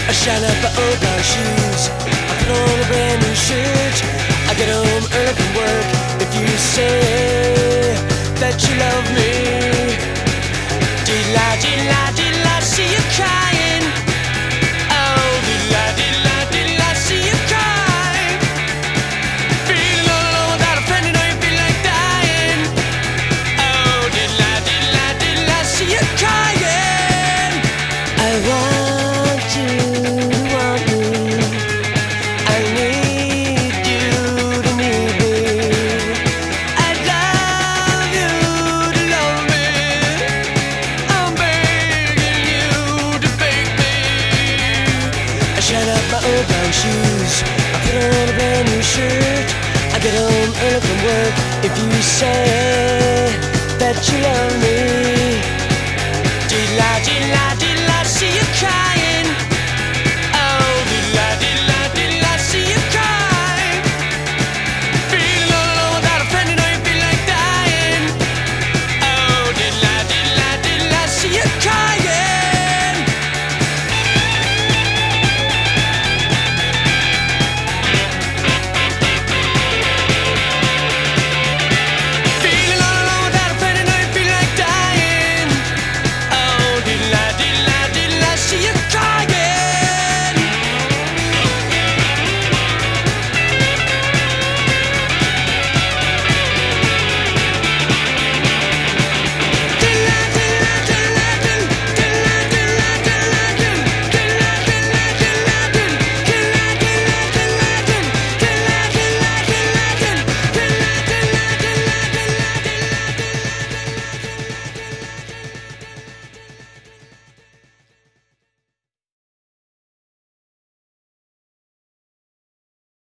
I shine up my old brown shoes, I put on a brand new shirt. I get home early from work. If you say that you love me, did I see you crying? Oh, did I see you crying? Feeling all alone without a friend, you know you feel like dying. Oh, did I see you crying? I want you to want me, I need you to need me, I love you to love me, I'm begging you to beg me. I shine up my old brown shoes, I put on a brand new shirt. I get home early from work. If you say that you love me, did I see you crying?